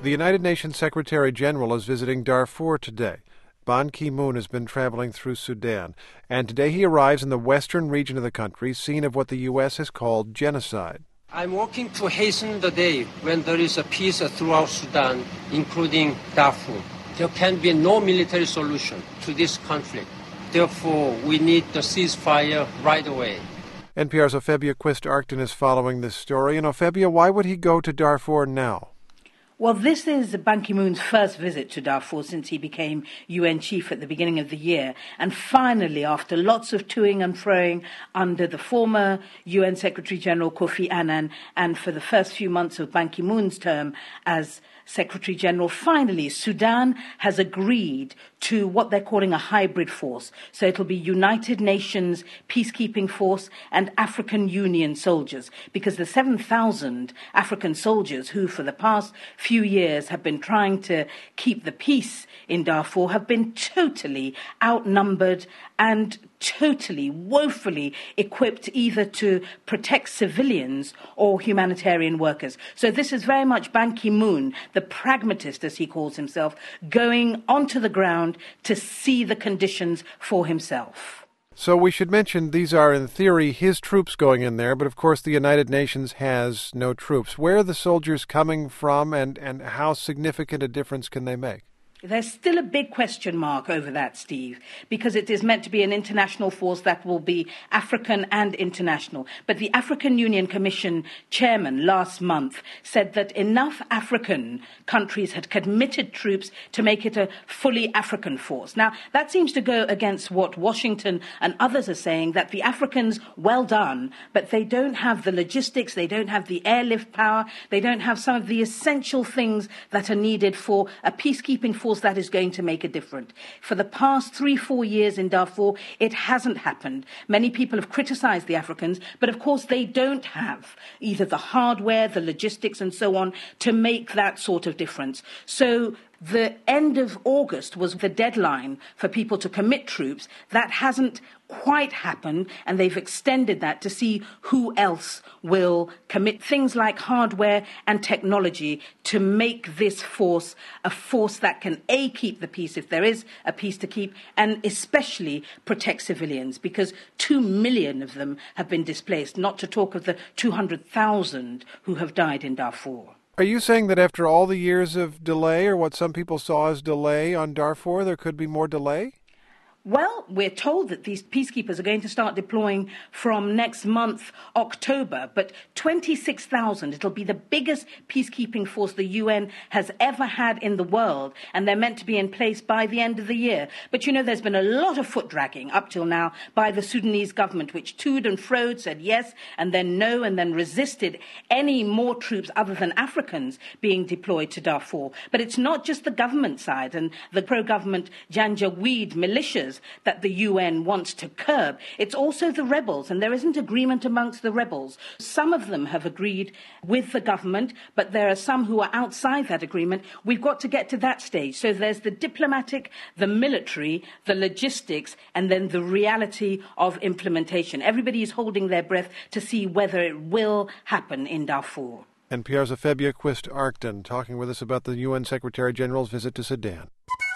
The United Nations Secretary General is visiting Darfur today. Ban Ki-moon has been traveling through Sudan, and today he arrives in the western region of the country, scene of what the U.S. has called genocide. I'm working to hasten the day when there is a peace throughout Sudan, including Darfur. There can be no military solution to this conflict. Therefore, we need the ceasefire right away. NPR's Ophebia Quist-Arcton is following this story. And Ophebia, why would he go to Darfur now? Well, this is Ban Ki-moon's first visit to Darfur since he became UN chief at the beginning of the year. And finally, after lots of toing and froing under the former UN Secretary General Kofi Annan, and for the first few months of Ban Ki-moon's term as Secretary General, finally, Sudan has agreed to what they're calling a hybrid force. So it'll be United Nations peacekeeping force and African Union soldiers, because the 7,000 African soldiers who for the past few years have been trying to keep the peace in Darfur have been totally outnumbered and totally, woefully equipped either to protect civilians or humanitarian workers. So this is very much Ban Ki-moon, the pragmatist, as he calls himself, going onto the ground to see the conditions for himself. So we should mention these are, in theory, his troops going in there, but of course the United Nations has no troops. Where are the soldiers coming from, and how significant a difference can they make? There's still a big question mark over that, Steve, because it is meant to be an international force that will be African and international. But the African Union Commission chairman last month said that enough African countries had committed troops to make it a fully African force. Now, that seems to go against what Washington and others are saying, that the Africans, well done, but they don't have the logistics, they don't have the airlift power, they don't have some of the essential things that are needed for a peacekeeping force that is going to make a difference. For the past 3-4 years in Darfur, it hasn't happened. Many people have criticized the Africans, but of course they don't have either the hardware, the logistics and so on to make that sort of difference. So the end of August was the deadline for people to commit troops. That hasn't quite happened, and they've extended that to see who else will commit things like hardware and technology to make this force a force that can, A, keep the peace if there is a peace to keep, and especially protect civilians, because 2 million of them have been displaced, not to talk of the 200,000 who have died in Darfur. Are you saying that after all the years of delay, or what some people saw as delay on Darfur, there could be more delay? Well, we're told that these peacekeepers are going to start deploying from next month, October, but 26,000. It'll be the biggest peacekeeping force the UN has ever had in the world, and they're meant to be in place by the end of the year. But, you know, there's been a lot of foot dragging up till now by the Sudanese government, which toed and froed, said yes, and then no, and then resisted any more troops other than Africans being deployed to Darfur. But it's not just the government side and the pro-government Janjaweed militias that the UN wants to curb. It's also the rebels, and there isn't agreement amongst the rebels. Some of them have agreed with the government, but there are some who are outside that agreement. We've got to get to that stage. So there's the diplomatic, the military, the logistics, and then the reality of implementation. Everybody is holding their breath to see whether it will happen in Darfur. NPR's Ophebia Quist-Arcton talking with us about the UN Secretary General's visit to Sudan.